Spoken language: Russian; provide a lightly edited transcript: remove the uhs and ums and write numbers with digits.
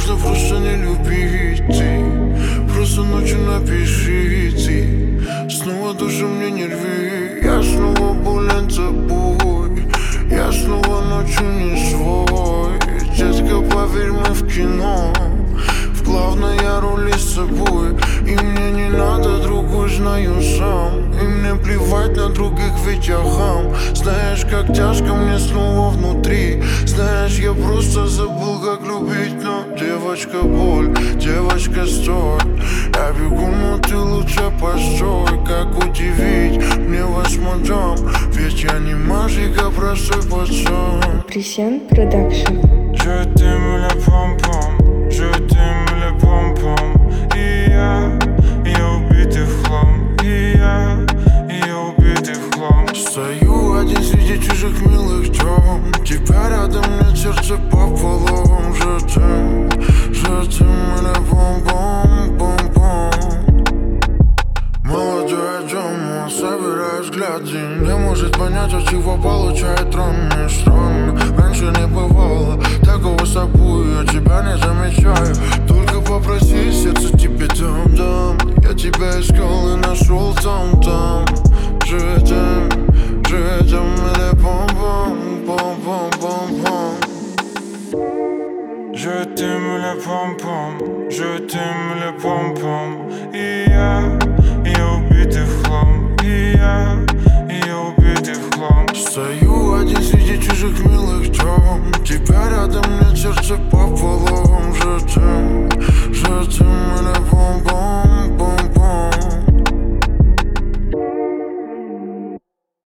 Можно просто не любить ты. Просто ночью напиши ты. Снова душу мне не рви. Я снова болен тобой. Я снова ночью не свой. Детка, поверь, мы в кино. В главной роли с собой. И мне не надо другой, знаю сам. И мне плевать на других, ведь я хам. Знаешь, как тяжко мне снова внутри. Знаешь, я просто забыл, как любить. Но девочка, боль, девочка, стой. Я бегу, но ты лучше постой. Как удивить мне вас, мадам? Ведь я не мальчик, а простой пацан. Присян Продакшн. Je t'aime le pom-pom, je t'aime le pom-pom. И я убитый в хлам. И я убитый в хлам. Стою один среди чужих милых тем. Тебя рядом, нет сердце пополам. Je t'aime le pom-pom, pom-pom. Молодой Джон, собираю взгляды. Не может понять, от чего получает ранны. Странно, раньше не бывало такого с собой, я тебя не замечаю. Только попроси, сердце тебе дам. Я тебя искал и нашел там. Je t'aime le pom-pom, pom-pom, pom-pom. Je t'aime le pom-pom, je t'aime le pom-pom. И я убитый в хлам. И я убитый в хлам. Стою один среди чужих милых тем. Тебя рядом, нет сердце пополам.